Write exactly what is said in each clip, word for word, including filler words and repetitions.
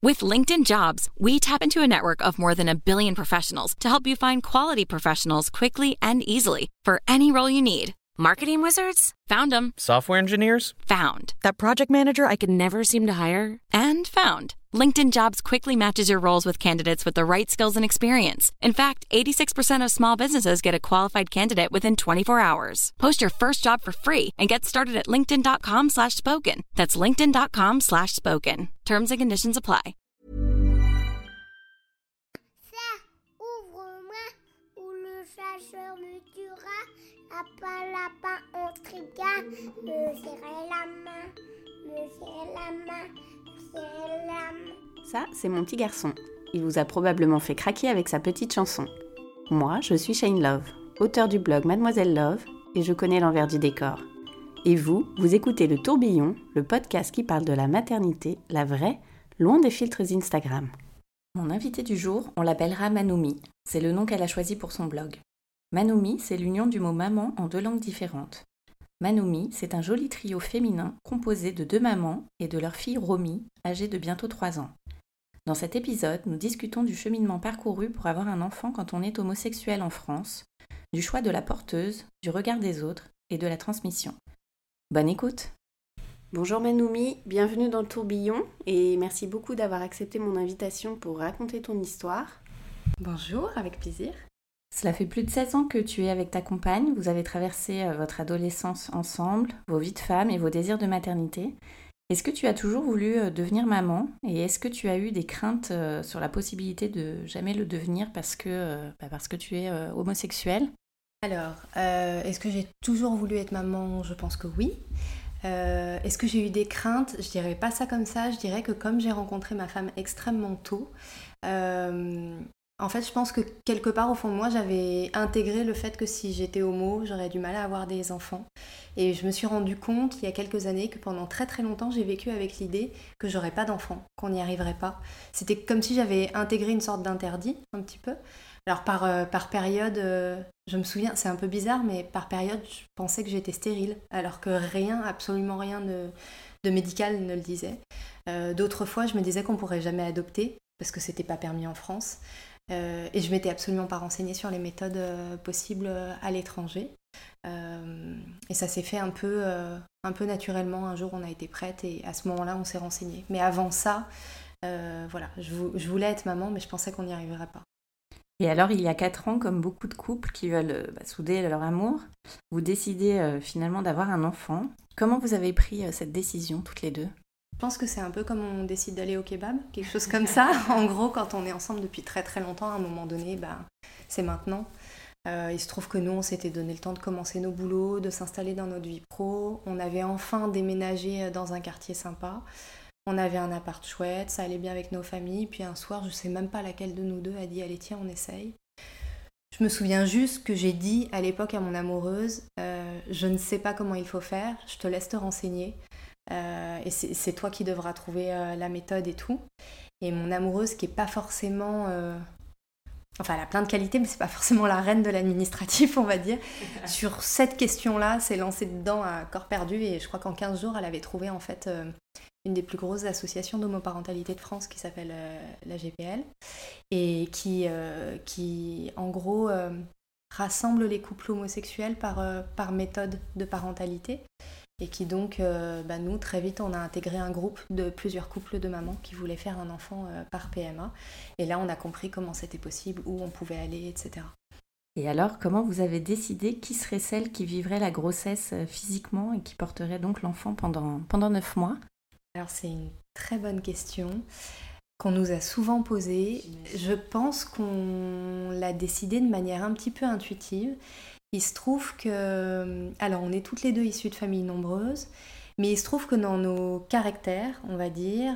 With LinkedIn Jobs, we tap into a network of more than a billion professionals to help you find quality professionals quickly and easily for any role you need. Marketing wizards? Found them. Software engineers? Found. That project manager I could never seem to hire? And found. LinkedIn Jobs quickly matches your roles with candidates with the right skills and experience. In fact, eighty-six percent of small businesses get a qualified candidate within twenty-four hours. Post your first job for free and get started at linkedin.com slash spoken. That's linkedin.com slash spoken. Terms and conditions apply. Serre, ouvre-moi, ou le chasseur me tuera. Lapin, lapin, on trigane. Me serrer la main, me serrer la main, me serrer la main. Ça, c'est mon petit garçon. Il vous a probablement fait craquer avec sa petite chanson. Moi, je suis Shane Love, auteure du blog Mademoiselle Love, et je connais l'envers du décor. Et vous, vous écoutez Le Tourbillon, le podcast qui parle de la maternité, la vraie, loin des filtres Instagram. Mon invitée du jour, on l'appellera Manoumi. C'est le nom qu'elle a choisi pour son blog. Manoumi, c'est l'union du mot maman en deux langues différentes. Manoumi, c'est un joli trio féminin composé de deux mamans et de leur fille Romy, âgée de bientôt trois ans. Dans cet épisode, nous discutons du cheminement parcouru pour avoir un enfant quand on est homosexuel en France, du choix de la porteuse, du regard des autres et de la transmission. Bonne écoute! Bonjour Manoumi, bienvenue dans le tourbillon et merci beaucoup d'avoir accepté mon invitation pour raconter ton histoire. Bonjour, avec plaisir. Cela fait plus de seize ans que tu es avec ta compagne, vous avez traversé votre adolescence ensemble, vos vies de femme et vos désirs de maternité. Est-ce que tu as toujours voulu devenir maman et est-ce que tu as eu des craintes sur la possibilité de jamais le devenir parce que, bah parce que tu es homosexuelle ? Alors, euh, est-ce que j'ai toujours voulu être maman ? Je pense que oui. Euh, est-ce que j'ai eu des craintes ? Je dirais pas ça comme ça, je dirais que comme j'ai rencontré ma femme extrêmement tôt, euh, en fait je pense que quelque part au fond de moi j'avais intégré le fait que si j'étais homo, j'aurais du mal à avoir des enfants. Et je me suis rendu compte il y a quelques années que pendant très très longtemps j'ai vécu avec l'idée que j'aurais pas d'enfants, qu'on n'y arriverait pas. C'était comme si j'avais intégré une sorte d'interdit un petit peu. Alors par, euh, par période, euh, je me souviens, c'est un peu bizarre, mais par période, je pensais que j'étais stérile, alors que rien, absolument rien de, de médical ne le disait. Euh, d'autres fois, je me disais qu'on pourrait jamais adopter, parce que c'était pas permis en France. Euh, et je m'étais absolument pas renseignée sur les méthodes euh, possibles à l'étranger. Euh, et ça s'est fait un peu, euh, un peu naturellement. Un jour, on a été prête et à ce moment-là, on s'est renseigné. Mais avant ça, euh, voilà, je, je voulais être maman, mais je pensais qu'on n'y arriverait pas. Et alors, il y a quatre ans, comme beaucoup de couples qui veulent bah, souder leur amour, vous décidez euh, finalement d'avoir un enfant. Comment vous avez pris euh, cette décision, toutes les deux ? Je pense que c'est un peu comme on décide d'aller au kebab, quelque chose comme ça. En gros, quand on est ensemble depuis très très longtemps, à un moment donné, bah, c'est maintenant. Euh, il se trouve que nous, on s'était donné le temps de commencer nos boulots, de s'installer dans notre vie pro. On avait enfin déménagé dans un quartier sympa. On avait un appart chouette, ça allait bien avec nos familles. Puis un soir, je sais même pas laquelle de nous deux a dit « Allez, tiens, on essaye ». Je me souviens juste que j'ai dit à l'époque à mon amoureuse euh, « Je ne sais pas comment il faut faire, je te laisse te renseigner. Euh, et c'est, c'est toi qui devras trouver euh, la méthode et tout ». Et mon amoureuse, qui est pas forcément... Euh... Enfin, elle a plein de qualités, mais c'est pas forcément la reine de l'administratif, on va dire. Sur cette question-là, s'est lancée dedans à corps perdu. Et je crois qu'en quinze jours, elle avait trouvé en fait... Euh, une des plus grosses associations d'homoparentalité de France qui s'appelle euh, la G P L et qui, euh, qui en gros euh, rassemble les couples homosexuels par, euh, par méthode de parentalité et qui donc, euh, bah, nous très vite on a intégré un groupe de plusieurs couples de mamans qui voulaient faire un enfant euh, par P M A et là on a compris comment c'était possible, où on pouvait aller, et cetera. Et alors, comment vous avez décidé qui serait celle qui vivrait la grossesse physiquement et qui porterait donc l'enfant pendant, pendant neuf mois ? Alors c'est une très bonne question qu'on nous a souvent posée. Je pense qu'on l'a décidé de manière un petit peu intuitive. Il se trouve que... Alors on est toutes les deux issues de familles nombreuses, mais il se trouve que dans nos caractères, on va dire,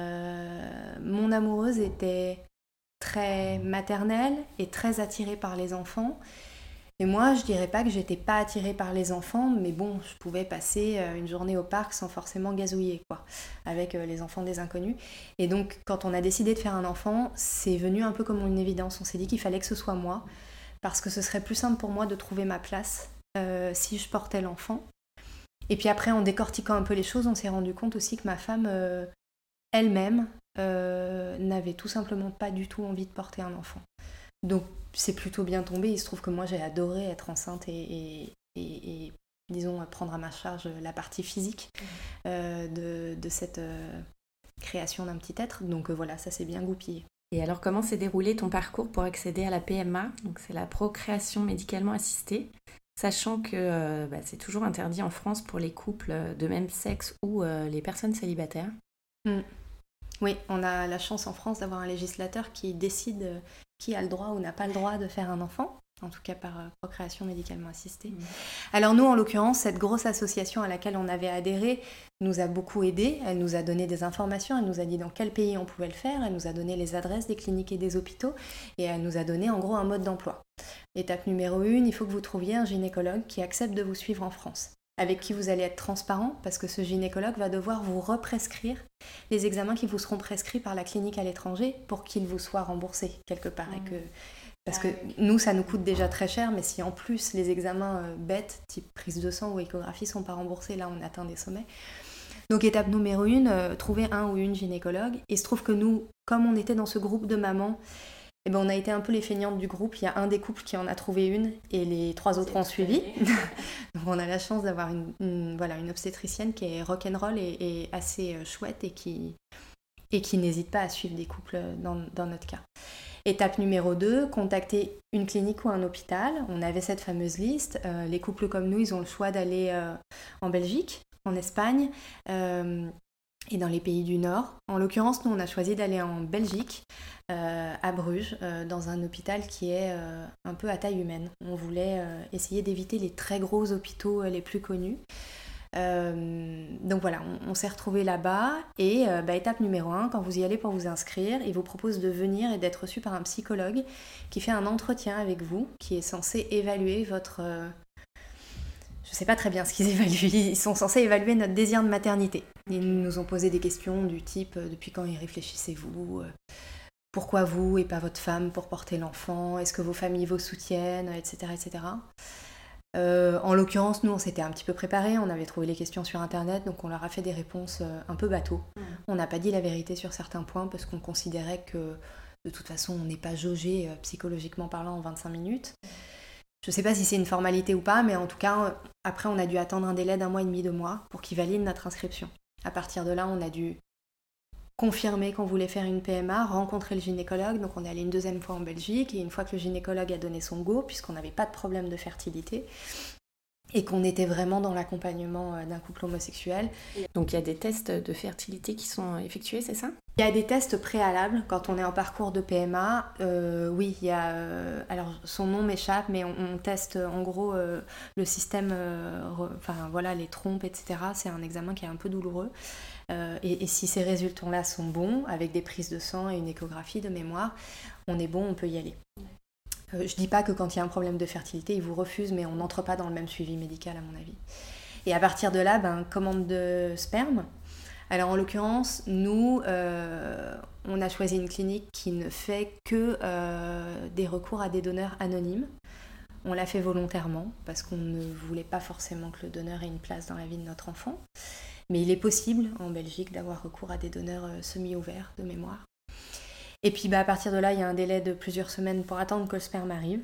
euh, mon amoureuse était très maternelle et très attirée par les enfants. Et moi, je dirais pas que j'étais pas attirée par les enfants, mais bon, je pouvais passer une journée au parc sans forcément gazouiller, quoi, avec les enfants des inconnus. Et donc, quand on a décidé de faire un enfant, c'est venu un peu comme une évidence. On s'est dit qu'il fallait que ce soit moi, parce que ce serait plus simple pour moi de trouver ma place euh, si je portais l'enfant. Et puis après, en décortiquant un peu les choses, on s'est rendu compte aussi que ma femme, euh, elle-même, euh, n'avait tout simplement pas du tout envie de porter un enfant. Donc c'est plutôt bien tombé. Il se trouve que moi j'ai adoré être enceinte et, et, et, et disons prendre à ma charge la partie physique euh, de, de cette euh, création d'un petit être. Donc euh, voilà, ça s'est bien goupillé. Et alors, comment s'est déroulé ton parcours pour accéder à la P M A ? Donc, c'est la procréation médicalement assistée, sachant que euh, bah, c'est toujours interdit en France pour les couples de même sexe ou euh, les personnes célibataires. Mm. Oui, on a la chance en France d'avoir un législateur qui décide qui a le droit ou n'a pas le droit de faire un enfant, en tout cas par euh, procréation médicalement assistée. Mmh. Alors nous, en l'occurrence, cette grosse association à laquelle on avait adhéré nous a beaucoup aidés. Elle nous a donné des informations, elle nous a dit dans quel pays on pouvait le faire, elle nous a donné les adresses des cliniques et des hôpitaux, et elle nous a donné en gros un mode d'emploi. Étape numéro une, il faut que vous trouviez un gynécologue qui accepte de vous suivre en France, avec qui vous allez être transparent, parce que ce gynécologue va devoir vous represcrire les examens qui vous seront prescrits par la clinique à l'étranger pour qu'ils vous soient remboursés quelque part. Mmh. Et que, parce que nous, ça nous coûte déjà très cher, mais si en plus les examens euh, bêtes, type prise de sang ou échographie, ne sont pas remboursés, là on atteint des sommets. Donc étape numéro une, euh, trouver un ou une gynécologue. Il se trouve que nous, comme on était dans ce groupe de mamans, eh ben, on a été un peu les feignantes du groupe. Il y a un des couples qui en a trouvé une et les trois autres ont suivi. Donc on a la chance d'avoir une, une, voilà, une obstétricienne qui est rock'n'roll et, et assez euh, chouette et qui, et qui n'hésite pas à suivre des couples dans, dans notre cas. Étape numéro deux, contacter une clinique ou un hôpital. On avait cette fameuse liste. Euh, les couples comme nous, ils ont le choix d'aller euh, en Belgique, en Espagne euh, et dans les pays du Nord. En l'occurrence, nous, on a choisi d'aller en Belgique, euh, à Bruges, euh, dans un hôpital qui est euh, un peu à taille humaine. On voulait euh, essayer d'éviter les très gros hôpitaux euh, les plus connus. Euh, donc voilà, on, on s'est retrouvés là-bas et euh, bah, étape numéro un, quand vous y allez pour vous inscrire, il vous propose de venir et d'être reçu par un psychologue qui fait un entretien avec vous, qui est censé évaluer votre... Euh, je sais pas très bien ce qu'ils évaluent, ils sont censés évaluer notre désir de maternité. Ils nous ont posé des questions du type euh, depuis quand y réfléchissez-vous euh, pourquoi vous et pas votre femme pour porter l'enfant, est-ce que vos familles vous soutiennent, et cetera et cetera. Euh, en l'occurrence, nous, on s'était un petit peu préparés, on avait trouvé les questions sur Internet, donc on leur a fait des réponses euh, un peu bateau. Mmh. On n'a pas dit la vérité sur certains points parce qu'on considérait que, de toute façon, on n'est pas jaugé euh, psychologiquement parlant en vingt-cinq minutes. Je ne sais pas si c'est une formalité ou pas, mais en tout cas, euh, après, on a dû attendre un délai d'un mois et demi, deux mois, pour qu'ils valident notre inscription. À partir de là, on a dû confirmer qu'on voulait faire une P M A, rencontrer le gynécologue, donc on est allé une deuxième fois en Belgique, et une fois que le gynécologue a donné son go, puisqu'on n'avait pas de problème de fertilité, et qu'on était vraiment dans l'accompagnement d'un couple homosexuel. Donc il y a des tests de fertilité qui sont effectués, c'est ça ? Il y a des tests préalables quand on est en parcours de P M A. Euh, oui, il y a... Euh, alors son nom m'échappe, mais on, on teste en gros euh, le système, euh, re, enfin voilà, les trompes, et cetera. C'est un examen qui est un peu douloureux. Euh, et, et si ces résultats-là sont bons, avec des prises de sang et une échographie de mémoire, on est bon, on peut y aller. Euh, je dis pas que quand il y a un problème de fertilité, ils vous refusent, mais on n'entre pas dans le même suivi médical à mon avis. Et à partir de là, ben, commande de sperme. Alors en l'occurrence, nous, euh, on a choisi une clinique qui ne fait que euh, des recours à des donneurs anonymes. On l'a fait volontairement parce qu'on ne voulait pas forcément que le donneur ait une place dans la vie de notre enfant. Mais il est possible en Belgique d'avoir recours à des donneurs euh, semi-ouverts de mémoire. Et puis bah, à partir de là, il y a un délai de plusieurs semaines pour attendre que le sperme arrive.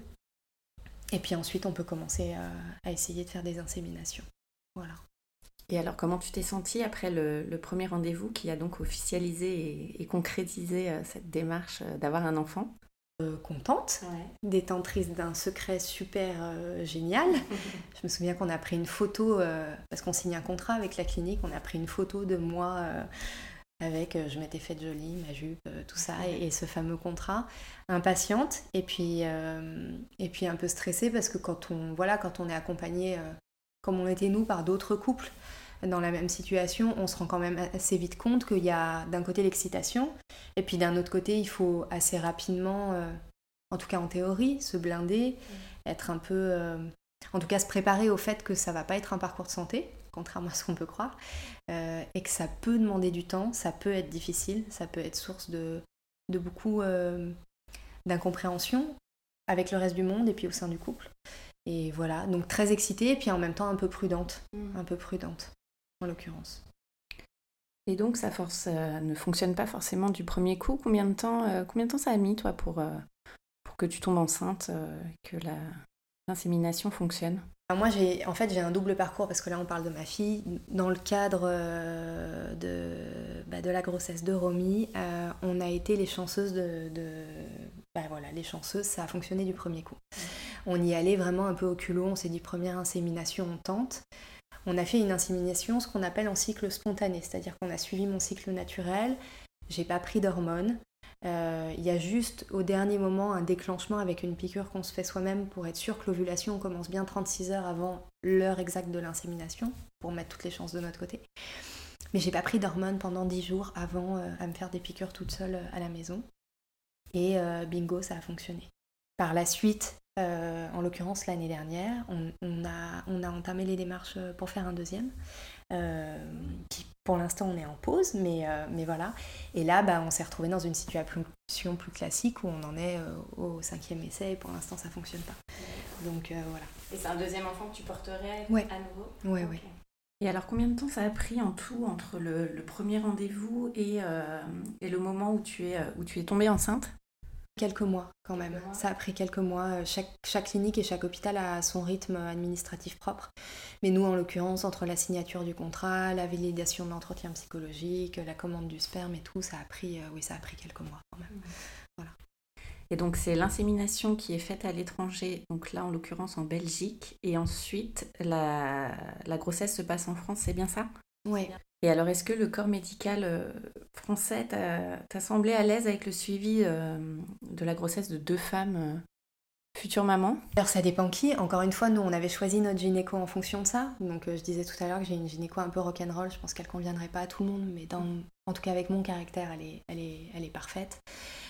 Et puis ensuite, on peut commencer à, à essayer de faire des inséminations. Voilà. Et alors, comment tu t'es sentie après le, le premier rendez-vous qui a donc officialisé et, et concrétisé euh, cette démarche euh, d'avoir un enfant ? euh, Contente, ouais. Détentrice d'un secret super euh, génial. Je me souviens qu'on a pris une photo, euh, parce qu'on signe un contrat avec la clinique, on a pris une photo de moi euh, avec, euh, je m'étais faite jolie, ma jupe, euh, tout ça, et, et ce fameux contrat. Impatiente, et puis, euh, et puis un peu stressée, parce que quand on, voilà, quand on est accompagné, euh, comme on était nous, par d'autres couples, dans la même situation, on se rend quand même assez vite compte qu'il y a d'un côté l'excitation, et puis d'un autre côté, il faut assez rapidement, euh, en tout cas en théorie, se blinder, mmh. être un peu... Euh, en tout cas se préparer au fait que ça va pas être un parcours de santé, contrairement à ce qu'on peut croire, euh, et que ça peut demander du temps, ça peut être difficile, ça peut être source de, de beaucoup euh, d'incompréhension avec le reste du monde et puis au sein du couple. Et voilà, donc très excitée, et puis en même temps un peu prudente, mmh. un peu prudente. En l'occurrence. Et donc, ça force, euh, ne fonctionne pas forcément du premier coup. Combien de temps, euh, combien de temps ça a mis, toi, pour, euh, pour que tu tombes enceinte, euh, que la, l'insémination fonctionne? Alors moi, j'ai, en fait, j'ai un double parcours parce que là, on parle de ma fille. Dans le cadre euh, de, bah, de la grossesse de Romy, euh, on a été les chanceuses de... de bah, voilà, les chanceuses, ça a fonctionné du premier coup. On y allait vraiment un peu au culot. On s'est dit, première insémination, on tente. On a fait une insémination, ce qu'on appelle en cycle spontané, c'est-à-dire qu'on a suivi mon cycle naturel, j'ai pas pris d'hormones. Euh, il y a juste au dernier moment un déclenchement avec une piqûre qu'on se fait soi-même pour être sûr que l'ovulation commence bien trente-six heures avant l'heure exacte de l'insémination, pour mettre toutes les chances de notre côté. Mais j'ai pas pris d'hormones pendant dix jours avant euh, à me faire des piqûres toute seule euh, à la maison. Et euh, bingo, ça a fonctionné. Par la suite, euh, en l'occurrence l'année dernière, on, on, a, on a entamé les démarches pour faire un deuxième, euh, qui pour l'instant on est en pause, mais, euh, mais voilà. Et là, bah, on s'est retrouvé dans une situation plus classique où on en est euh, au cinquième essai et pour l'instant ça ne fonctionne pas. Donc euh, voilà. Et c'est un deuxième enfant que tu porterais ouais. à nouveau? Oui, okay. oui. Et alors, combien de temps ça a pris en tout entre le, le premier rendez-vous et, euh, et le moment où tu es, où tu es tombée enceinte? Quelques mois quand même, quelques mois. Ça a pris quelques mois. Chaque, chaque clinique et chaque hôpital a son rythme administratif propre. Mais nous, en l'occurrence, entre la signature du contrat, la validation de l'entretien psychologique, la commande du sperme et tout, ça a pris, euh, oui, ça a pris quelques mois quand même. Mmh. Voilà. Et donc, c'est l'insémination qui est faite à l'étranger, donc là, en l'occurrence, en Belgique. Et ensuite, la, la grossesse se passe en France, c'est bien ça? Oui. Et alors, est-ce que le corps médical euh, français t'a, t'a semblé à l'aise avec le suivi euh, de la grossesse de deux femmes euh, futures mamans? Alors, ça dépend qui. Encore une fois, nous, on avait choisi notre gynéco en fonction de ça. Donc, euh, je disais tout à l'heure que j'ai une gynéco un peu rock'n'roll. Je pense qu'elle ne conviendrait pas à tout le monde, mais dans, en tout cas, avec mon caractère, elle est, elle est, elle est parfaite.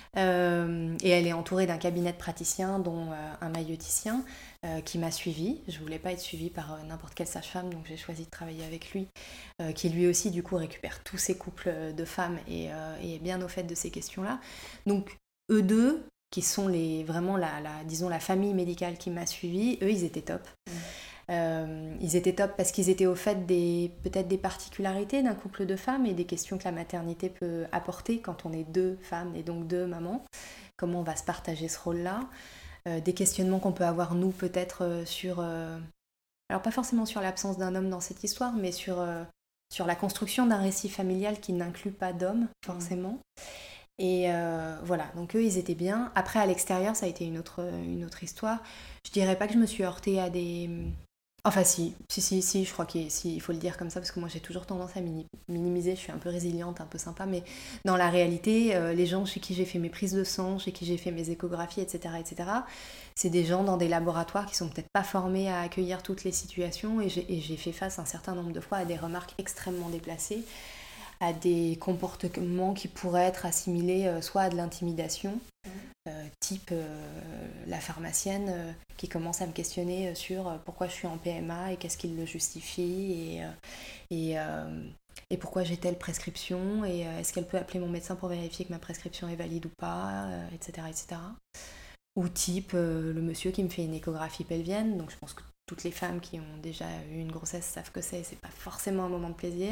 Euh, et elle est entourée d'un cabinet de praticiens, dont euh, un maïeuticien euh, qui m'a suivie. Je voulais pas être suivie par euh, n'importe quelle sage-femme, donc j'ai choisi de travailler avec lui, euh, qui lui aussi du coup récupère tous ces couples de femmes et, euh, et est bien au fait de ces questions-là. Donc eux deux, qui sont les, vraiment la, la, disons la famille médicale qui m'a suivie, eux ils étaient top. Mmh. Euh, ils étaient top parce qu'ils étaient au fait des, peut-être des particularités d'un couple de femmes et des questions que la maternité peut apporter quand on est deux femmes et donc deux mamans. Comment on va se partager ce rôle-là. Euh, des questionnements qu'on peut avoir nous peut-être euh, sur... Euh, alors pas forcément sur l'absence d'un homme dans cette histoire, mais sur, euh, sur la construction d'un récit familial qui n'inclut pas d'homme forcément. Et euh, voilà, donc eux ils étaient bien. Après à l'extérieur ça a été une autre, une autre histoire. Je dirais pas que je me suis heurtée à des... Enfin si, si, si, si, je crois qu'il si, il faut le dire comme ça parce que moi j'ai toujours tendance à minimiser, je suis un peu résiliente, un peu sympa, mais dans la réalité, euh, les gens chez qui j'ai fait mes prises de sang, chez qui j'ai fait mes échographies, et cetera, et cetera, c'est des gens dans des laboratoires qui sont peut-être pas formés à accueillir toutes les situations et j'ai, et j'ai fait face un certain nombre de fois à des remarques extrêmement déplacées, à des comportements qui pourraient être assimilés euh, soit à de l'intimidation, mmh. euh, type euh, la pharmacienne euh, qui commence à me questionner sur euh, pourquoi je suis en P M A et qu'est-ce qui le justifie et, euh, et, euh, et pourquoi j'ai telle prescription et euh, est-ce qu'elle peut appeler mon médecin pour vérifier que ma prescription est valide ou pas, euh, et cetera, et cetera. Ou type euh, le monsieur qui me fait une échographie pelvienne, donc je pense que toutes les femmes qui ont déjà eu une grossesse savent que c'est, c'est pas forcément un moment de plaisir.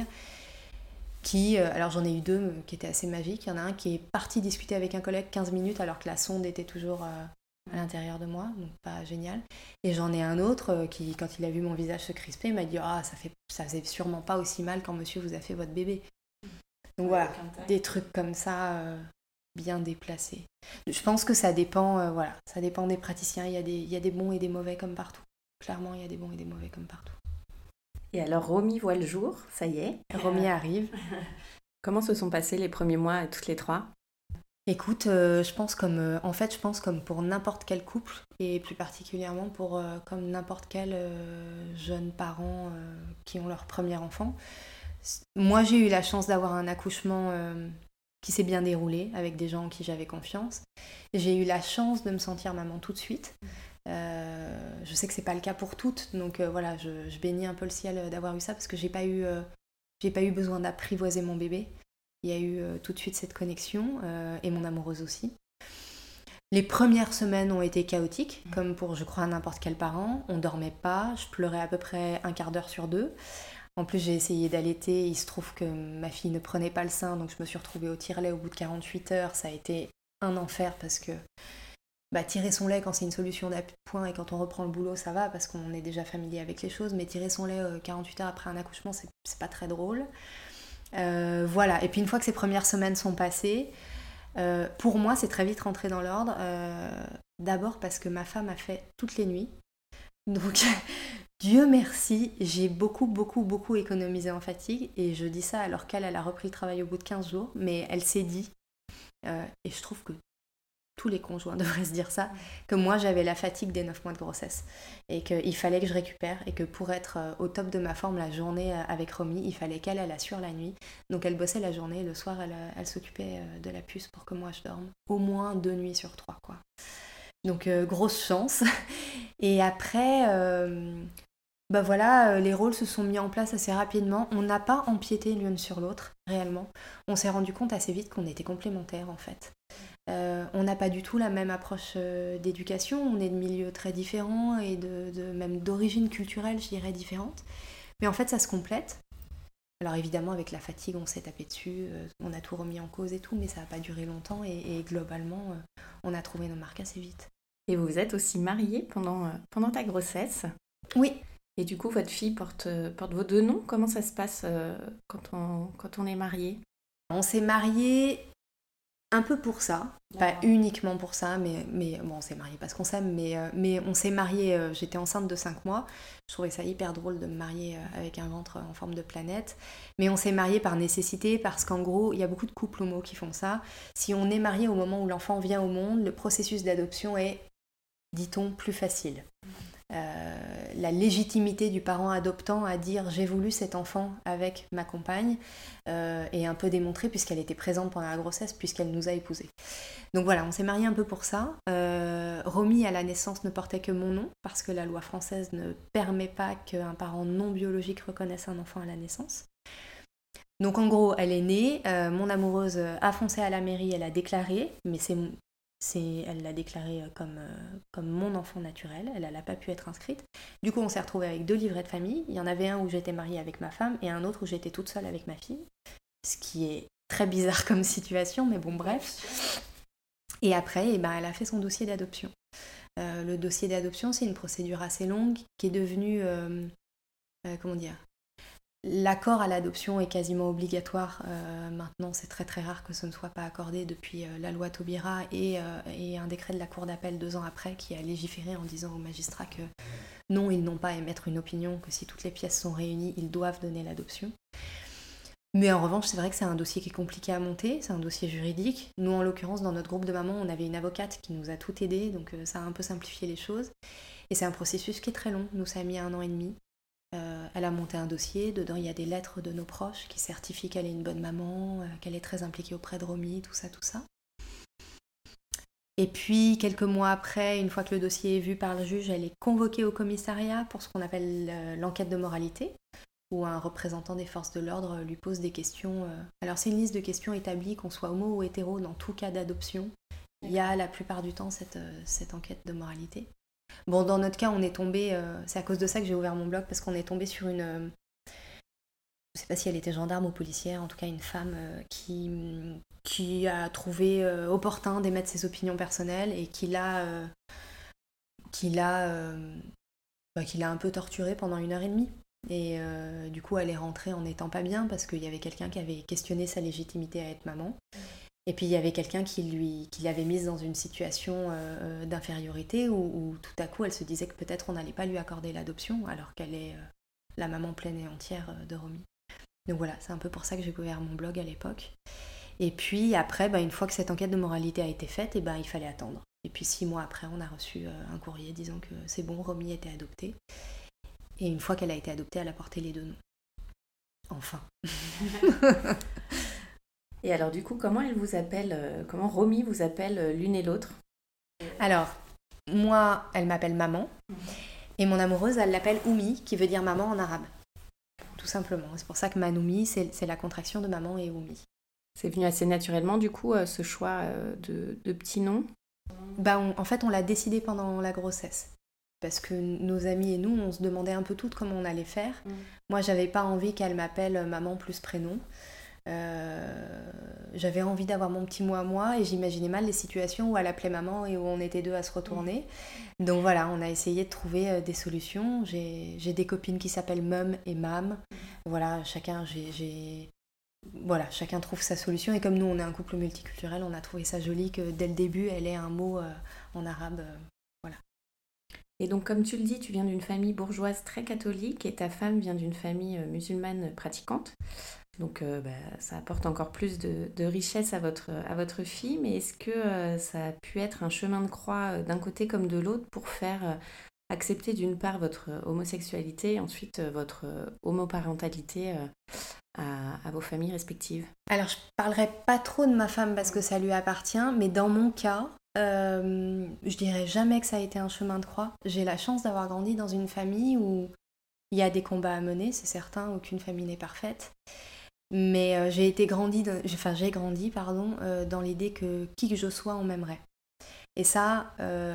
Qui, euh, alors j'en ai eu deux euh, qui étaient assez magiques. Il y en a un qui est parti discuter avec un collègue quinze minutes alors que la sonde était toujours euh, à l'intérieur de moi, donc pas génial. Et j'en ai un autre euh, qui, quand il a vu mon visage se crisper, m'a dit « Ah, ça fait, ça faisait sûrement pas aussi mal quand monsieur vous a fait votre bébé. » Donc voilà, des trucs comme ça, euh, bien déplacés. Je pense que ça dépend, euh, voilà, ça dépend des praticiens. Il y a des, il y a des bons et des mauvais comme partout. Clairement, il y a des bons et des mauvais comme partout. Et alors, Romy voit le jour, ça y est. Romy arrive. Comment se sont passés les premiers mois, toutes les trois ? Écoute, euh, je pense comme, euh, en fait, je pense comme pour n'importe quel couple, et plus particulièrement pour euh, comme n'importe quel euh, jeune parent euh, qui ont leur premier enfant. Moi, j'ai eu la chance d'avoir un accouchement euh, qui s'est bien déroulé, avec des gens en qui j'avais confiance. J'ai eu la chance de me sentir maman tout de suite. Euh, je sais que c'est pas le cas pour toutes, donc euh, voilà, je, je bénis un peu le ciel d'avoir eu ça parce que j'ai pas eu, euh, j'ai pas eu besoin d'apprivoiser mon bébé. Il y a eu euh, tout de suite cette connexion euh, et mon amoureuse aussi. Les premières semaines ont été chaotiques, mmh. comme pour je crois n'importe quel parent. On dormait pas, je pleurais à peu près un quart d'heure sur deux. En plus, j'ai essayé d'allaiter. Il se trouve que ma fille ne prenait pas le sein, donc je me suis retrouvée au tire-lait au bout de quarante-huit heures. Ça a été un enfer parce que bah, tirer son lait quand c'est une solution d'appoint et quand on reprend le boulot, ça va parce qu'on est déjà familier avec les choses. Mais tirer son lait euh, quarante-huit heures après un accouchement, c'est, c'est pas très drôle. Euh, voilà. Et puis une fois que ces premières semaines sont passées, euh, pour moi, c'est très vite rentré dans l'ordre. Euh, d'abord parce que ma femme a fait toutes les nuits. Donc, Dieu merci, j'ai beaucoup, beaucoup, beaucoup économisé en fatigue. Et je dis ça alors qu'elle, elle a repris le travail au bout de quinze jours. Mais elle s'est dit, euh, et je trouve que tous les conjoints devraient se dire ça, que moi, j'avais la fatigue des neuf mois de grossesse. Et qu'il fallait que je récupère. Et que pour être au top de ma forme la journée avec Romy, il fallait qu'elle, elle assure la nuit. Donc, elle bossait la journée. Et le soir, elle, elle s'occupait de la puce pour que moi, je dorme. Au moins deux nuits sur trois, quoi. Donc, euh, grosse chance. Et après... Euh, Bah voilà, les rôles se sont mis en place assez rapidement. On n'a pas empiété l'une sur l'autre, réellement. On s'est rendu compte assez vite qu'on était complémentaires, en fait. Euh, on n'a pas du tout la même approche euh, d'éducation. On est de milieux très différents et de, de, même d'origine culturelle, je dirais, différente. Mais en fait, ça se complète. Alors évidemment, avec la fatigue, on s'est tapé dessus. Euh, on a tout remis en cause et tout, mais ça n'a pas duré longtemps. Et, et globalement, euh, on a trouvé nos marques assez vite. Et vous êtes aussi mariée pendant, euh, pendant ta grossesse ? Oui. Et du coup, votre fille porte, porte vos deux noms. Comment ça se passe euh, quand, on, quand on est marié ? On s'est mariés un peu pour ça, pas uniquement pour ça, mais, mais bon, on s'est mariés parce qu'on s'aime, mais, euh, mais on s'est mariés, euh, j'étais enceinte de cinq mois. Je trouvais ça hyper drôle de me marier euh, avec un ventre en forme de planète. Mais on s'est mariés par nécessité parce qu'en gros, il y a beaucoup de couples homo qui font ça. Si on est marié au moment où l'enfant vient au monde, le processus d'adoption est, dit-on, plus facile. Euh, la légitimité du parent adoptant à dire j'ai voulu cet enfant avec ma compagne euh, est un peu démontrée puisqu'elle était présente pendant la grossesse, puisqu'elle nous a épousés. Donc voilà, on s'est mariés un peu pour ça. Euh, Romy à la naissance ne portait que mon nom parce que la loi française ne permet pas qu'un parent non biologique reconnaisse un enfant à la naissance. Donc en gros, elle est née, euh, mon amoureuse a foncé à la mairie, elle a déclaré, mais c'est C'est, elle l'a déclaré comme, euh, comme mon enfant naturel, elle n'a pas pu être inscrite. Du coup, on s'est retrouvés avec deux livrets de famille. Il y en avait un où j'étais mariée avec ma femme et un autre où j'étais toute seule avec ma fille. Ce qui est très bizarre comme situation, mais bon, bref. Et après, eh ben, elle a fait son dossier d'adoption. Euh, le dossier d'adoption, c'est une procédure assez longue qui est devenue... Euh, euh, comment dire ? L'accord à l'adoption est quasiment obligatoire. Euh, maintenant, c'est très très rare que ce ne soit pas accordé depuis euh, la loi Taubira et, euh, et un décret de la Cour d'appel deux ans après qui a légiféré en disant aux magistrats que non, ils n'ont pas à émettre une opinion, que si toutes les pièces sont réunies, ils doivent donner l'adoption. Mais en revanche, c'est vrai que c'est un dossier qui est compliqué à monter, c'est un dossier juridique. Nous, en l'occurrence, dans notre groupe de mamans, on avait une avocate qui nous a tout aidé, donc euh, ça a un peu simplifié les choses. Et c'est un processus qui est très long. Nous, ça a mis un an et demi. Euh, elle a monté un dossier, dedans il y a des lettres de nos proches qui certifient qu'elle est une bonne maman, euh, qu'elle est très impliquée auprès de Romy, tout ça, tout ça. Et puis, quelques mois après, une fois que le dossier est vu par le juge, elle est convoquée au commissariat pour ce qu'on appelle euh, l'enquête de moralité, où un représentant des forces de l'ordre lui pose des questions. Euh... Alors, c'est une liste de questions établies, qu'on soit homo ou hétéro, dans tout cas d'adoption. Il y a la plupart du temps cette, euh, cette enquête de moralité. Bon, dans notre cas, on est tombé, euh, c'est à cause de ça que j'ai ouvert mon blog, parce qu'on est tombé sur une, euh, je sais pas si elle était gendarme ou policière, en tout cas une femme euh, qui, qui a trouvé euh, opportun d'émettre ses opinions personnelles et qui l'a, euh, qui l'a, euh, bah, qui l'a un peu torturée pendant une heure et demie. Et euh, du coup, elle est rentrée en n'étant pas bien parce qu'il y avait quelqu'un qui avait questionné sa légitimité à être maman. Et puis il y avait quelqu'un qui, lui, qui l'avait mise dans une situation euh, d'infériorité où, où tout à coup elle se disait que peut-être on n'allait pas lui accorder l'adoption alors qu'elle est euh, la maman pleine et entière euh, de Romy. Donc voilà, c'est un peu pour ça que j'ai ouvert mon blog à l'époque. Et puis après, bah, une fois que cette enquête de moralité a été faite, et bah, il fallait attendre. Et puis six mois après, on a reçu euh, un courrier disant que c'est bon, Romy était adoptée. Et une fois qu'elle a été adoptée, elle a porté les deux noms. Enfin. Et alors du coup, comment elle vous appelle, euh, comment Romy vous appelle euh, l'une et l'autre ? Alors, moi, elle m'appelle maman, et mon amoureuse, elle l'appelle Oumi, qui veut dire maman en arabe. Tout simplement. C'est pour ça que Manoumi, c'est, c'est la contraction de maman et Oumi. C'est venu assez naturellement, du coup, euh, ce choix euh, de, de petits noms ? Bah, on, en fait, on l'a décidé pendant la grossesse. parce que nos amis et nous, on se demandait un peu toutes comment on allait faire. Mmh. Moi, j'avais pas envie qu'elle m'appelle maman plus prénom. Euh, j'avais envie d'avoir mon petit mot à moi et j'imaginais mal les situations où elle appelait maman et où on était deux à se retourner. Mmh. Donc voilà, on a essayé de trouver euh, des solutions. J'ai, j'ai des copines qui s'appellent Mum et Mam. Mmh. Voilà, chacun, j'ai, j'ai... Voilà, chacun trouve sa solution. Et comme nous, on est un couple multiculturel, on a trouvé ça joli que dès le début, elle ait un mot euh, en arabe. Euh, voilà. Et donc, comme tu le dis, tu viens d'une famille bourgeoise très catholique et ta femme vient d'une famille musulmane pratiquante. Donc, euh, bah, ça apporte encore plus de, de richesse à votre, à votre fille. Mais est-ce que euh, ça a pu être un chemin de croix euh, d'un côté comme de l'autre pour faire euh, accepter d'une part votre homosexualité et ensuite euh, votre euh, homoparentalité euh, à, à vos familles respectives? Alors, je parlerai pas trop de ma femme parce que ça lui appartient, mais dans mon cas, euh, je dirais jamais que ça a été un chemin de croix. J'ai la chance d'avoir grandi dans une famille où il y a des combats à mener, c'est certain, aucune famille n'est parfaite. Mais euh, j'ai été grandi, de, enfin j'ai grandi pardon, euh, dans l'idée que qui que je sois, on m'aimerait. Et ça,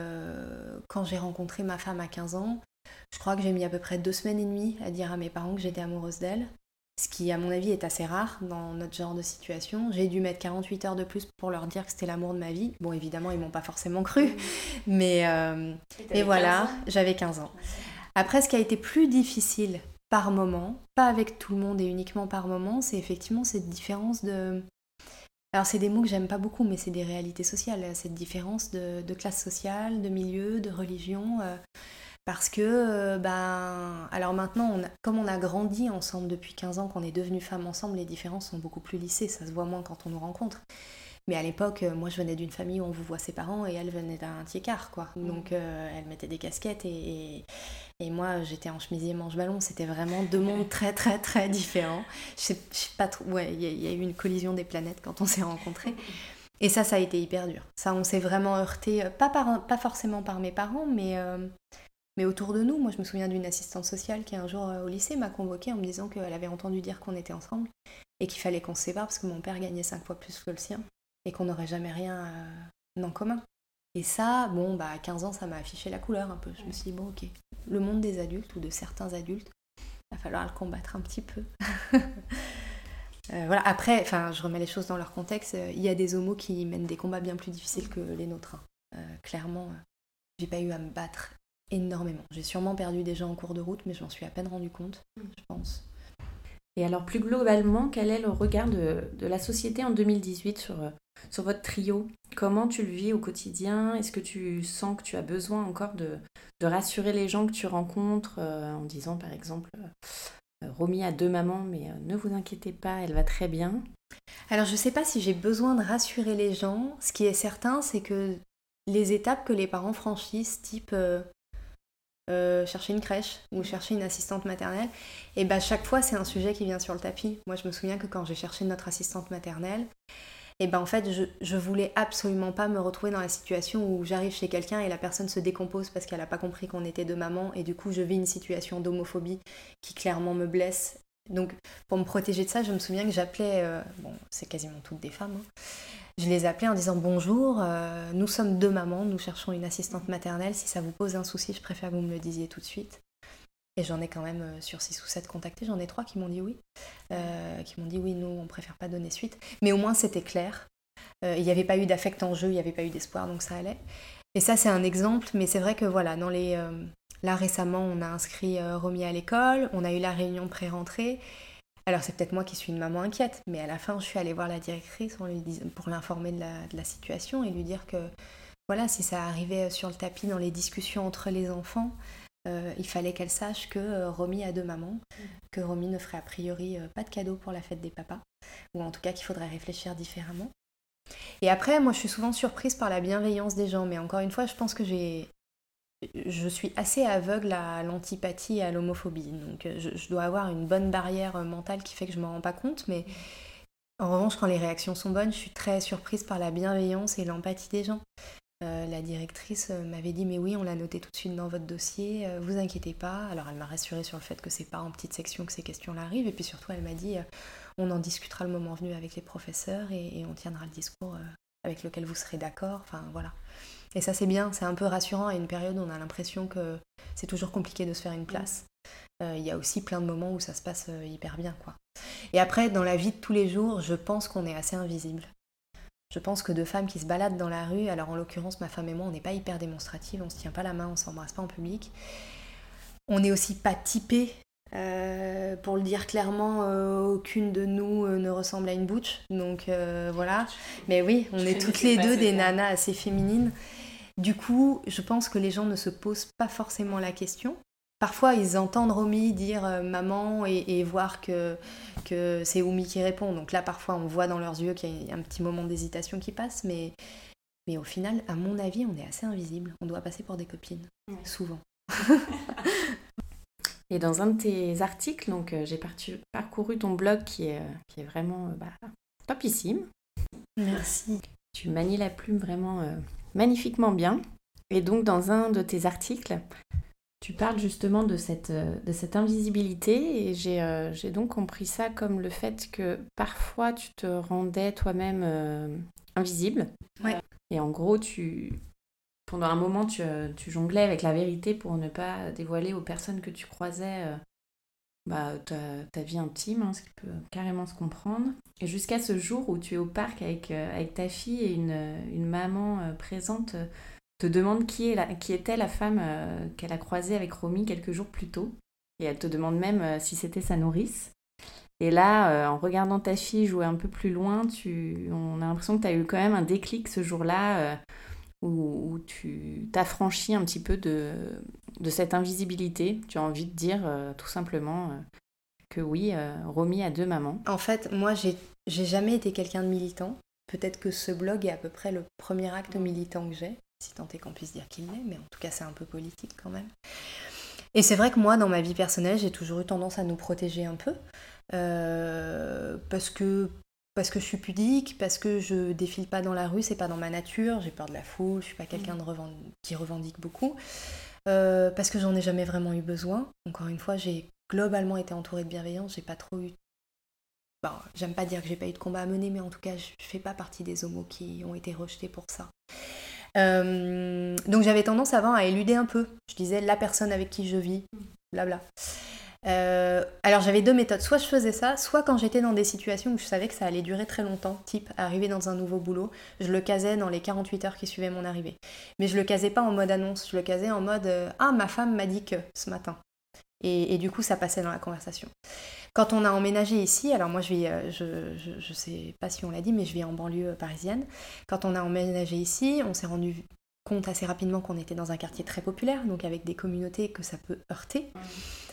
euh, quand j'ai rencontré ma femme à quinze ans, je crois que j'ai mis à peu près deux semaines et demie à dire à mes parents que j'étais amoureuse d'elle. Ce qui, à mon avis, est assez rare dans notre genre de situation. J'ai dû mettre quarante-huit heures de plus pour leur dire que c'était l'amour de ma vie. Bon, évidemment, ils m'ont pas forcément cru. Mmh. Mais, euh, et voilà, j'avais quinze ans. Après, ce qui a été plus difficile par moment, pas avec tout le monde et uniquement par moment, c'est effectivement cette différence de... Alors c'est des mots que j'aime pas beaucoup, mais c'est des réalités sociales, cette différence de, de classe sociale, de milieu, de religion, euh, parce que, euh, ben... Alors maintenant, on a, comme on a grandi ensemble depuis quinze ans, qu'on est devenus femmes ensemble, les différences sont beaucoup plus lissées, ça se voit moins quand on nous rencontre. Mais à l'époque, moi je venais d'une famille où on vous voit ses parents et elle venait d'un tiers-quart, quoi. Donc euh, elle mettait des casquettes et, et, et moi j'étais en chemisier manche-ballon. C'était vraiment deux mondes très très très différents. Je sais, je sais pas trop, ouais, il y, y a eu une collision des planètes quand on s'est rencontrés. Et ça, ça a été hyper dur. Ça, on s'est vraiment heurté, pas, par, pas forcément par mes parents, mais, euh, mais autour de nous. Moi je me souviens d'une assistante sociale qui un jour euh, au lycée m'a convoquée en me disant qu'elle avait entendu dire qu'on était ensemble et qu'il fallait qu'on se sépare parce que mon père gagnait cinq fois plus que le sien. Et qu'on n'aurait jamais rien euh, en commun. Et ça, bon, bah, à quinze ans, ça m'a affiché la couleur un peu. Je me suis dit, bon, ok, le monde des adultes ou de certains adultes, il va falloir le combattre un petit peu. euh, voilà. Après, enfin, je remets les choses dans leur contexte. Il y a des homos qui mènent des combats bien plus difficiles que les nôtres. Hein. Euh, clairement, euh, j'ai pas eu à me battre énormément. J'ai sûrement perdu des gens en cours de route, mais je m'en suis à peine rendu compte, je pense. Et alors plus globalement, quel est le regard de, de la société en deux mille dix-huit sur, sur votre trio? Comment tu le vis au quotidien? Est-ce que tu sens que tu as besoin encore de, de rassurer les gens que tu rencontres euh, en disant par exemple euh, Romy a deux mamans mais euh, ne vous inquiétez pas, elle va très bien? Alors je sais pas si j'ai besoin de rassurer les gens. Ce qui est certain, c'est que les étapes que les parents franchissent, type... Euh... Euh, chercher une crèche ou chercher une assistante maternelle, et bah chaque fois c'est un sujet qui vient sur le tapis. Moi je me souviens que quand j'ai cherché notre assistante maternelle, et bah en fait je, je voulais absolument pas me retrouver dans la situation où j'arrive chez quelqu'un et la personne se décompose parce qu'elle a pas compris qu'on était deux mamans et du coup je vis une situation d'homophobie qui clairement me blesse. Donc pour me protéger de ça, je me souviens que j'appelais, euh, bon c'est quasiment toutes des femmes, hein. Je les appelais en disant bonjour, euh, nous sommes deux mamans, nous cherchons une assistante maternelle, si ça vous pose un souci, je préfère que vous me le disiez tout de suite. Et j'en ai quand même euh, sur six ou sept contactés, j'en ai trois qui m'ont dit oui, euh, qui m'ont dit oui, nous on préfère pas donner suite. Mais au moins c'était clair, euh, il n'y avait pas eu d'affect en jeu, il n'y avait pas eu d'espoir, donc ça allait. Et ça c'est un exemple, mais c'est vrai que voilà, dans les, euh, là récemment on a inscrit euh, Romy à l'école, on a eu la réunion de pré-rentrée. Alors c'est peut-être moi qui suis une maman inquiète, mais à la fin je suis allée voir la directrice en lui disant, pour l'informer de la, de la situation et lui dire que voilà, si ça arrivait sur le tapis dans les discussions entre les enfants, euh, il fallait qu'elle sache que euh, Romy a deux mamans, que Romy ne ferait a priori euh, pas de cadeau pour la fête des papas, ou en tout cas qu'il faudrait réfléchir différemment. Et après, moi je suis souvent surprise par la bienveillance des gens, mais encore une fois je pense que j'ai... Je suis assez aveugle à l'antipathie et à l'homophobie, donc je, je dois avoir une bonne barrière mentale qui fait que je ne m'en rends pas compte, mais en revanche, quand les réactions sont bonnes, je suis très surprise par la bienveillance et l'empathie des gens. Euh, la directrice m'avait dit « mais oui, on l'a noté tout de suite dans votre dossier, euh, vous inquiétez pas ». Alors elle m'a rassurée sur le fait que c'est pas en petite section que ces questions-là arrivent, et puis surtout elle m'a dit euh, « on en discutera le moment venu avec les professeurs et, et on tiendra le discours euh, avec lequel vous serez d'accord », enfin voilà. Et ça, c'est bien, c'est un peu rassurant à une période où on a l'impression que c'est toujours compliqué de se faire une place. Euh, il y a aussi plein de moments où ça se passe euh, hyper bien, quoi. Et après, dans la vie de tous les jours, je pense qu'on est assez invisible. Je pense que deux femmes qui se baladent dans la rue, alors en l'occurrence, ma femme et moi, on n'est pas hyper démonstratives, on se tient pas la main, on s'embrasse pas en public. On n'est aussi pas typées. Euh, pour le dire clairement, euh, aucune de nous euh, ne ressemble à une butch, donc euh, voilà. Mais oui, on est toutes les deux des nanas assez féminines. Du coup, je pense que les gens ne se posent pas forcément la question. Parfois, ils entendent Romy dire euh, maman et, et voir que, que c'est Oumi qui répond. Donc là, parfois, on voit dans leurs yeux qu'il y a un petit moment d'hésitation qui passe, mais, mais au final, à mon avis, on est assez invisible. On doit passer pour des copines, ouais. Souvent. Et dans un de tes articles, donc euh, j'ai partu, parcouru ton blog qui est, euh, qui est vraiment euh, bah, topissime. Merci. Tu manies la plume vraiment euh, magnifiquement bien. Et donc dans un de tes articles, tu parles justement de cette, euh, de cette invisibilité. Et j'ai, euh, j'ai donc compris ça comme le fait que parfois tu te rendais toi-même euh, invisible. Ouais. Et en gros, tu... Pendant un moment, tu, tu jonglais avec la vérité pour ne pas dévoiler aux personnes que tu croisais euh, bah, ta, ta vie intime, hein, ce qui peut carrément se comprendre. Et jusqu'à ce jour où tu es au parc avec, euh, avec ta fille et une, une maman euh, présente euh, te demande qui, est la, qui était la femme euh, qu'elle a croisée avec Romy quelques jours plus tôt. Et elle te demande même euh, si c'était sa nourrice. Et là, euh, en regardant ta fille jouer un peu plus loin, tu, on a l'impression que tu as eu quand même un déclic ce jour-là euh, où, où tu t'affranchis un petit peu de, de cette invisibilité. Tu as envie de dire euh, tout simplement euh, que oui, euh, Romy a deux mamans. En fait, moi, j'ai, j'ai jamais été quelqu'un de militant. Peut-être que ce blog est à peu près le premier acte militant que j'ai, si tant est qu'on puisse dire qu'il l'est, mais en tout cas, c'est un peu politique quand même. Et c'est vrai que moi, dans ma vie personnelle, j'ai toujours eu tendance à nous protéger un peu, euh, parce que... Parce que je suis pudique, parce que je défile pas dans la rue, c'est pas dans ma nature, j'ai peur de la foule, je suis pas quelqu'un de revend... qui revendique beaucoup, euh, parce que j'en ai jamais vraiment eu besoin. Encore une fois, j'ai globalement été entourée de bienveillance, j'ai pas trop eu... Bon, j'aime pas dire que j'ai pas eu de combat à mener, mais en tout cas, je fais pas partie des homos qui ont été rejetés pour ça. Euh, donc j'avais tendance avant à éluder un peu. Je disais la personne avec qui je vis, blabla. Euh, alors j'avais deux méthodes, soit je faisais ça, soit quand j'étais dans des situations où je savais que ça allait durer très longtemps, type arriver dans un nouveau boulot, je le casais dans les quarante-huit heures qui suivaient mon arrivée. Mais je le casais pas en mode annonce, je le casais en mode euh, ah ma femme m'a dit que ce matin. Et, et du coup ça passait dans la conversation. Quand on a emménagé ici, alors moi je vis, euh, je, je, je sais pas si on l'a dit, mais je vis en banlieue parisienne. Quand on a emménagé ici, on s'est rendu compte assez rapidement qu'on était dans un quartier très populaire, donc avec des communautés que ça peut heurter. Mmh.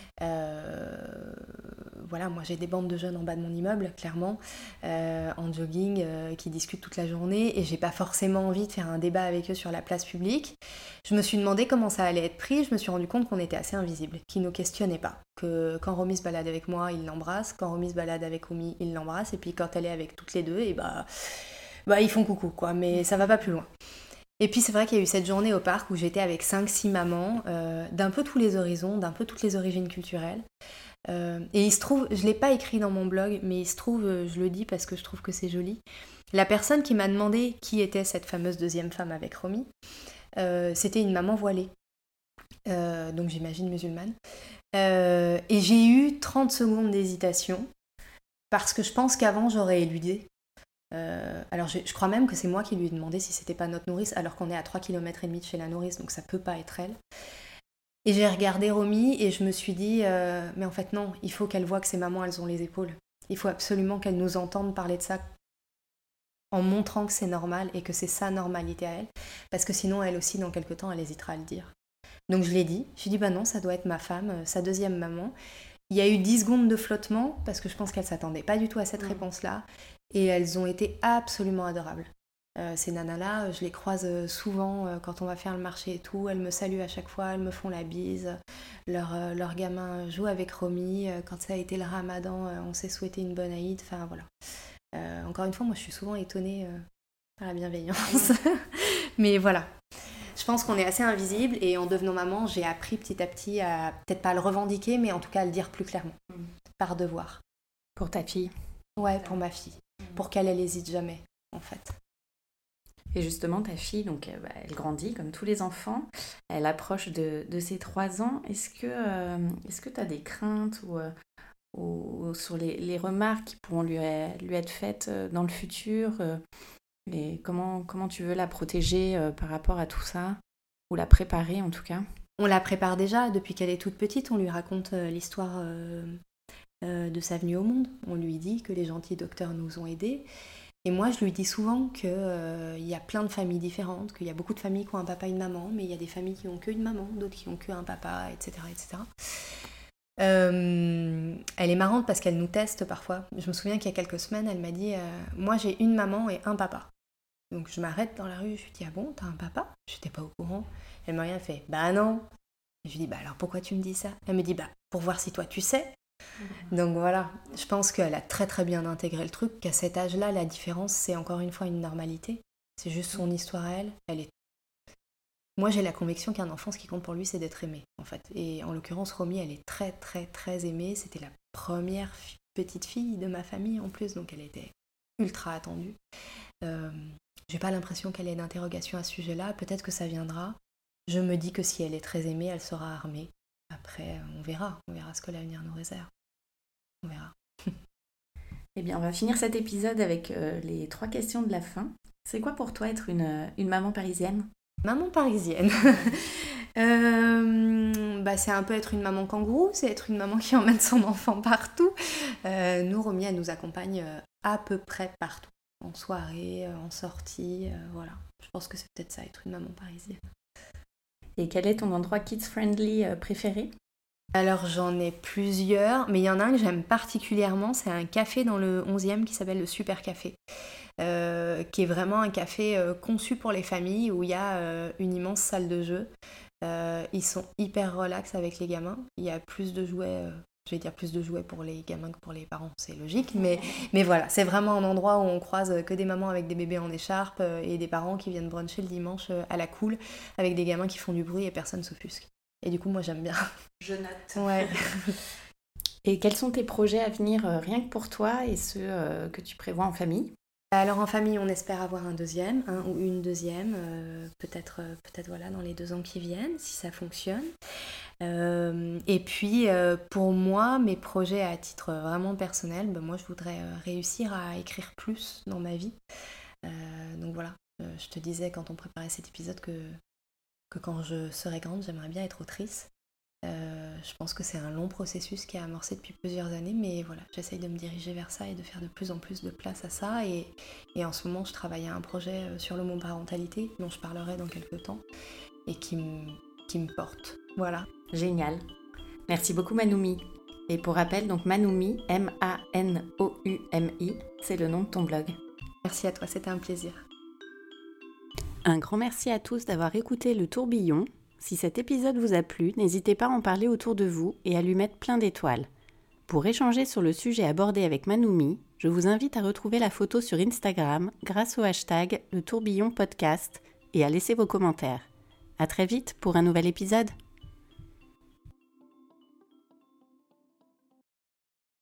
Euh, voilà, moi j'ai des bandes de jeunes en bas de mon immeuble, clairement, euh, en jogging, euh, qui discutent toute la journée, et j'ai pas forcément envie de faire un débat avec eux sur la place publique. Je me suis demandé comment ça allait être pris, je me suis rendu compte qu'on était assez invisibles, qu'ils nous questionnaient pas, que quand Romy se balade avec moi, il l'embrasse, quand Romy se balade avec Oumi, il l'embrasse, et puis quand elle est avec toutes les deux, et bah, bah ils font coucou, quoi, mais ça va pas plus loin. Et puis c'est vrai qu'il y a eu cette journée au parc où j'étais avec cinq six mamans, euh, d'un peu tous les horizons, d'un peu toutes les origines culturelles. Euh, et il se trouve, je ne l'ai pas écrit dans mon blog, mais il se trouve, je le dis parce que je trouve que c'est joli, la personne qui m'a demandé qui était cette fameuse deuxième femme avec Romy, euh, c'était une maman voilée, euh, donc j'imagine musulmane. Euh, et j'ai eu trente secondes d'hésitation, parce que je pense qu'avant j'aurais éludé. Euh, alors je, je crois même que c'est moi qui lui ai demandé si c'était pas notre nourrice, alors qu'on est à trois kilomètres et demi de chez la nourrice, donc ça peut pas être elle. Et j'ai regardé Romy et je me suis dit euh, mais en fait non, il faut qu'elle voit que ses mamans elles ont les épaules. Il faut absolument qu'elle nous entende parler de ça en montrant que c'est normal et que c'est sa normalité à elle, parce que sinon elle aussi dans quelque temps elle hésitera à le dire. Donc je l'ai dit, j'ai dit bah non, ça doit être ma femme, euh, sa deuxième maman. Il y a eu dix secondes de flottement parce que je pense qu'elle s'attendait pas du tout à cette mmh. réponse-là. Et elles ont été absolument adorables. Euh, ces nanas-là, je les croise souvent euh, quand on va faire le marché et tout. Elles me saluent à chaque fois, elles me font la bise. Leur, euh, leur gamin joue avec Romy. Euh, quand ça a été le ramadan, euh, on s'est souhaité une bonne Aïd. Enfin voilà. Euh, encore une fois, moi je suis souvent étonnée euh, par la bienveillance. Mais voilà. Je pense qu'on est assez invisible et en devenant maman, j'ai appris petit à petit à peut-être pas le revendiquer, mais en tout cas à le dire plus clairement. Mm. Par devoir. Pour ta fille ? Ouais, pour ma fille. Pour qu'elle, elle hésite jamais, en fait. Et justement, ta fille, donc, bah, elle grandit comme tous les enfants. Elle approche de, de ses trois ans. Est-ce que euh, est-ce que tu as des craintes ou, euh, ou, ou sur les, les remarques qui pourront lui, lui être faites dans le futur euh, et comment, comment tu veux la protéger euh, par rapport à tout ça? Ou la préparer en tout cas? On la prépare déjà. Depuis qu'elle est toute petite, on lui raconte euh, l'histoire euh, euh, de sa venue au monde. On lui dit que les gentils docteurs nous ont aidés. Et moi, je lui dis souvent qu'il euh, y a plein de familles différentes, qu'il y a beaucoup de familles qui ont un papa et une maman, mais il y a des familles qui n'ont qu'une maman, d'autres qui n'ont qu'un papa, et cetera et cetera. Euh, elle est marrante parce qu'elle nous teste parfois. Je me souviens qu'il y a quelques semaines, elle m'a dit euh, « Moi, j'ai une maman et un papa. » Donc je m'arrête dans la rue, je lui dis « Ah bon, t'as un papa ?» Je n'étais pas au courant. Elle m'a rien fait « Bah non !» Je lui dis « Bah alors pourquoi tu me dis ça ?» Elle me dit « Bah pour voir si toi tu sais. » Donc voilà, je pense qu'elle a très très bien intégré le truc, qu'à cet âge-là, la différence, c'est encore une fois une normalité. C'est juste son histoire à elle. Elle est... Moi, j'ai la conviction qu'un enfant, ce qui compte pour lui, c'est d'être aimé, en fait. Et en l'occurrence, Romy, elle est très très très aimée. C'était la première fi- petite fille de ma famille, en plus, donc elle était ultra attendue. Euh, j'ai pas l'impression qu'elle ait d'interrogation à ce sujet-là. Peut-être que ça viendra. Je me dis que si elle est très aimée, elle sera armée. Après, on verra. On verra ce que l'avenir nous réserve. On verra. Eh bien, on va finir cet épisode avec euh, les trois questions de la fin. C'est quoi pour toi être une, une maman parisienne? Maman parisienne. euh, bah, c'est un peu être une maman kangourou, c'est être une maman qui emmène son enfant partout. Euh, nous, Romy, elle nous accompagne à peu près partout. En soirée, en sortie, euh, voilà. Je pense que c'est peut-être ça, être une maman parisienne. Et quel est ton endroit kids-friendly euh, préféré? Alors j'en ai plusieurs, mais il y en a un que j'aime particulièrement, c'est un café dans le onzième qui s'appelle le Super Café, euh, qui est vraiment un café euh, conçu pour les familles où il y a euh, une immense salle de jeu. Euh, ils sont hyper relax avec les gamins, il y a plus de jouets, euh, je vais dire plus de jouets pour les gamins que pour les parents, c'est logique, mais, mais voilà, c'est vraiment un endroit où on croise que des mamans avec des bébés en écharpe euh, et des parents qui viennent bruncher le dimanche euh, à la cool avec des gamins qui font du bruit et personne s'offusque. Et du coup, moi, j'aime bien. Je note. Ouais. Et quels sont tes projets à venir, euh, rien que pour toi, et ceux euh, que tu prévois en famille? Alors en famille, on espère avoir un deuxième, un ou une deuxième, euh, peut-être, euh, peut-être voilà, dans les deux ans qui viennent, si ça fonctionne. Euh, et puis, euh, pour moi, mes projets à titre vraiment personnel, ben, moi, je voudrais euh, réussir à écrire plus dans ma vie. Euh, donc voilà, euh, je te disais quand on préparait cet épisode que que quand je serai grande, j'aimerais bien être autrice. Euh, je pense que c'est un long processus qui a amorcé depuis plusieurs années, mais voilà, j'essaye de me diriger vers ça et de faire de plus en plus de place à ça. Et, et en ce moment, je travaille à un projet sur l'homoparentalité, dont je parlerai dans quelques temps, et qui me, qui me porte. Voilà. Génial. Merci beaucoup Manoumi. Et pour rappel, donc Manoumi, M A N O U M I, c'est le nom de ton blog. Merci à toi, c'était un plaisir. Un grand merci à tous d'avoir écouté Le Tourbillon. Si cet épisode vous a plu, n'hésitez pas à en parler autour de vous et à lui mettre plein d'étoiles. Pour échanger sur le sujet abordé avec Manoumi, je vous invite à retrouver la photo sur Instagram grâce au hashtag Le Tourbillon Podcast et à laisser vos commentaires. À très vite pour un nouvel épisode.